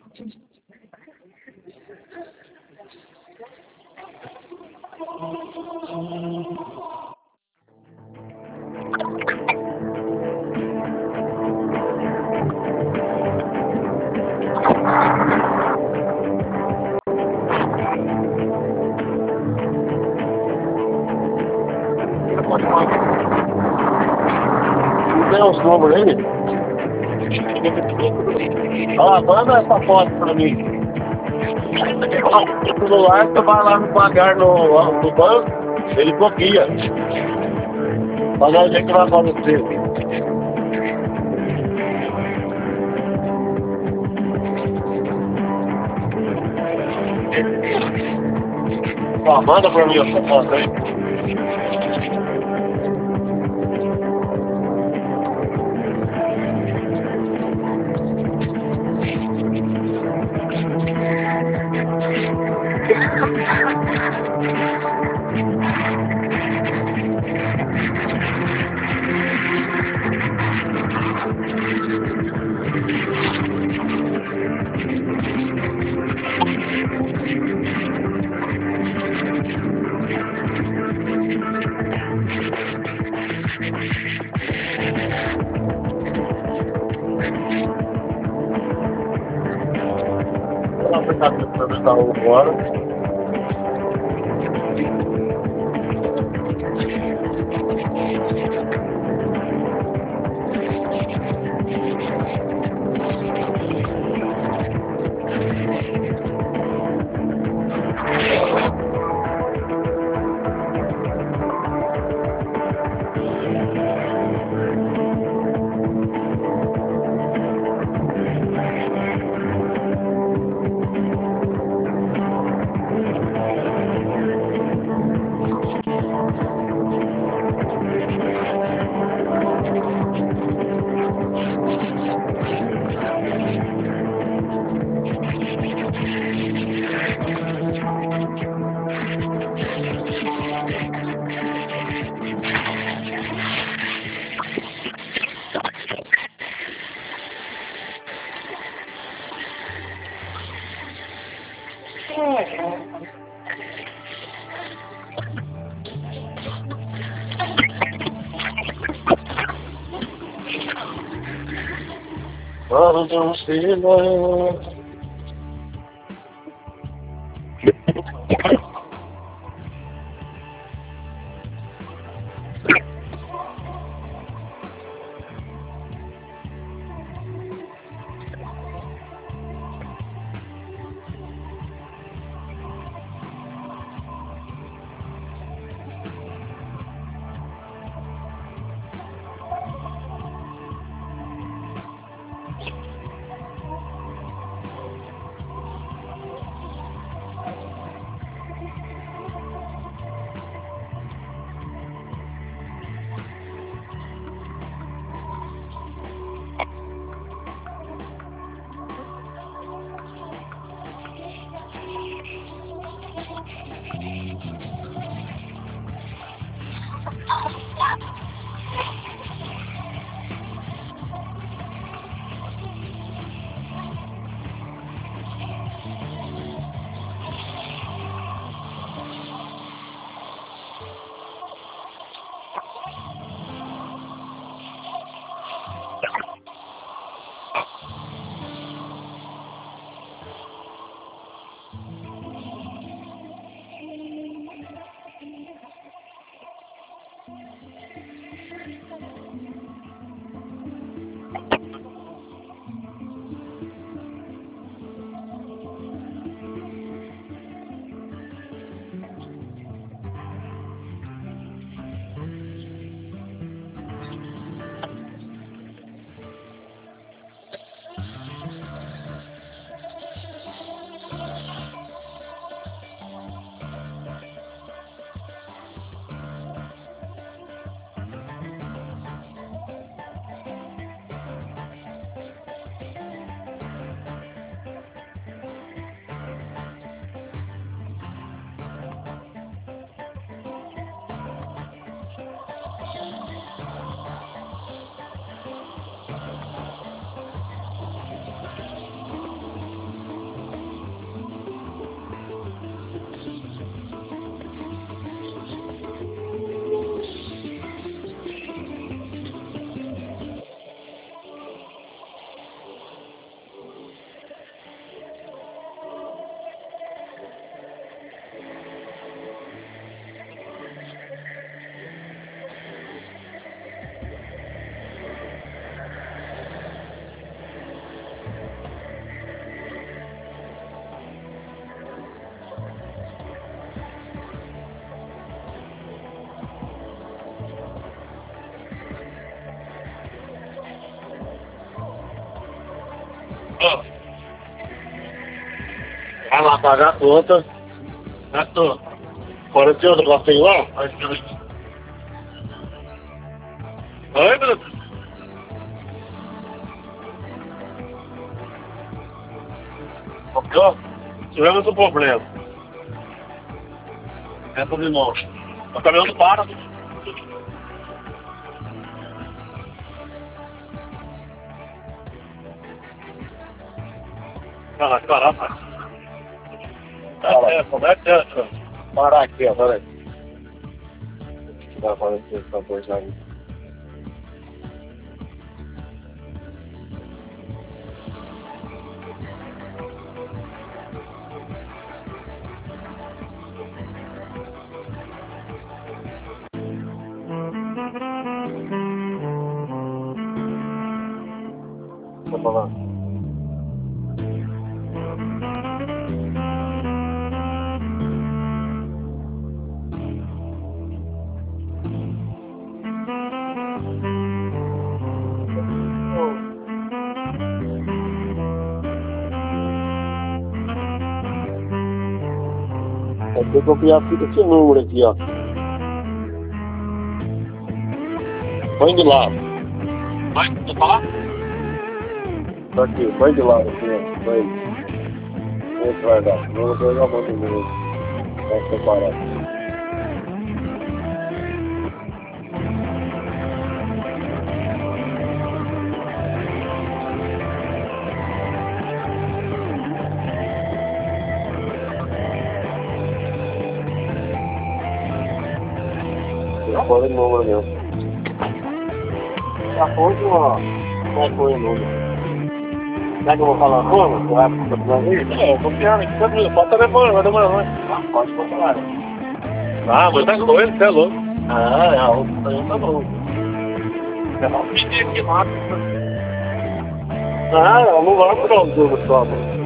Tem os números aí? Ó, manda essa foto pra mim. O celular, você vai lá no pagar no banco, ele copia. Mas a gente vai acontecer. Ó, manda pra mim essa foto aí. Vou apertar o agora. Vamos ver. Ó. Vai lá pagar a conta. Certo? Fora de outro negocinho lá. Oi, meu Deus. Ó, tivemos um problema. Essa de novo. O caminhão não para. Ah, caraca. Como é que é? Parar aqui, ó, peraí. Tá falando que essa coisa aí. Tá falando? É que eu copiar esse número aqui, ó. Põe de lado. Vai, tu falar? Tá aqui, põe de lado aqui, ó. Vai. Esse vai dar. Não vou pegar a mão do número. Vai separar. Fora o número mesmo. Já foi, ó. Como foi o número? Será que eu vou falar como? Você vai continuar aí? É, eu vou piar aqui, tranquilo. Pode telefone, vai demorar não. Ah, pode continuar. Ah, mas tá com ele, você é louco. Ah, o tá bom. É só pedir aqui rápido. Ah, eu não vou pronto, só.